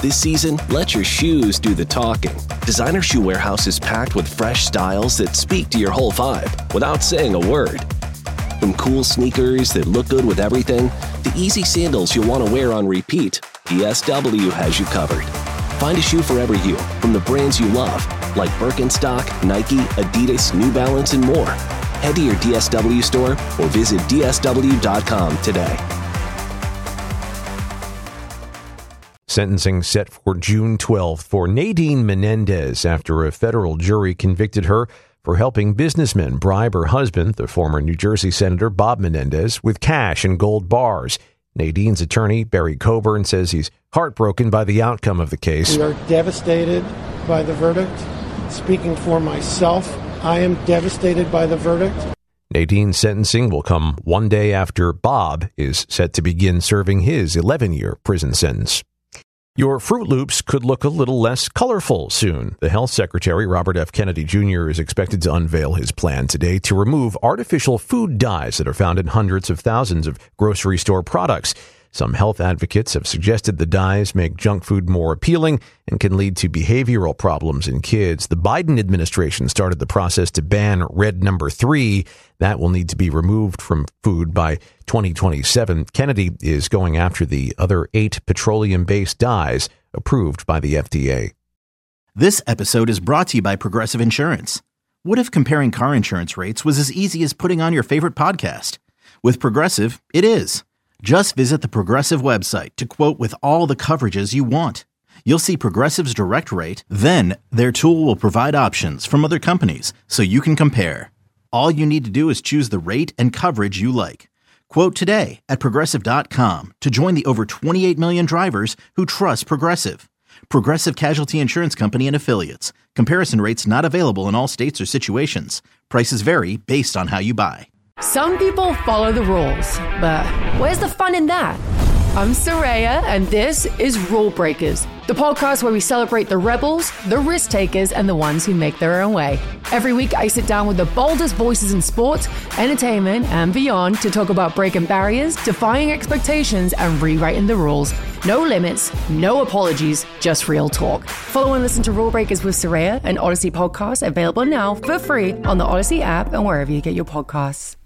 This season, let your shoes do the talking. Designer Shoe Warehouse is packed with fresh styles that speak to your whole vibe without saying a word. From cool sneakers that look good with everything, to easy sandals you'll want to wear on repeat, DSW has you covered. Find a shoe for every you, from the brands you love, like Birkenstock, Nike, Adidas, New Balance, and more. Head to your DSW store or visit DSW.com today. Sentencing set for June 12th for Nadine Menendez after a federal jury convicted her for helping businessmen bribe her husband, the former New Jersey Senator Bob Menendez, with cash and gold bars. Nadine's attorney, Barry Coburn, says he's heartbroken by the outcome of the case. We are devastated by the verdict. Speaking for myself, I am devastated by the verdict. Nadine's sentencing will come one day after Bob is set to begin serving his 11-year prison sentence. Your Fruit Loops could look a little less colorful soon. The Health Secretary, Robert F. Kennedy Jr., is expected to unveil his plan today to remove artificial food dyes that are found in hundreds of thousands of grocery store products. Some health advocates have suggested the dyes make junk food more appealing and can lead to behavioral problems in kids. The Biden administration started the process to ban red number 3. That will need to be removed from food by 2027. Kennedy is going after the other 8 petroleum-based dyes approved by the FDA. This episode is brought to you by Progressive Insurance. What if comparing car insurance rates was as easy as putting on your favorite podcast? With Progressive, it is. Just visit the Progressive website to quote with all the coverages you want. You'll see Progressive's direct rate, then their tool will provide options from other companies so you can compare. All you need to do is choose the rate and coverage you like. Quote today at Progressive.com to join the over 28 million drivers who trust Progressive. Progressive Casualty Insurance Company and Affiliates. Comparison rates not available in all states or situations. Prices vary based on how you buy. Some people follow the rules, but where's the fun in that? I'm Soraya, and this is Rule Breakers, the podcast where we celebrate the rebels, the risk takers, and the ones who make their own way. Every week, I sit down with the boldest voices in sports, entertainment, and beyond to talk about breaking barriers, defying expectations, and rewriting the rules. No limits, no apologies, just real talk. Follow and listen to Rule Breakers with Soraya, an Odyssey podcast available now for free on the Odyssey app and wherever you get your podcasts.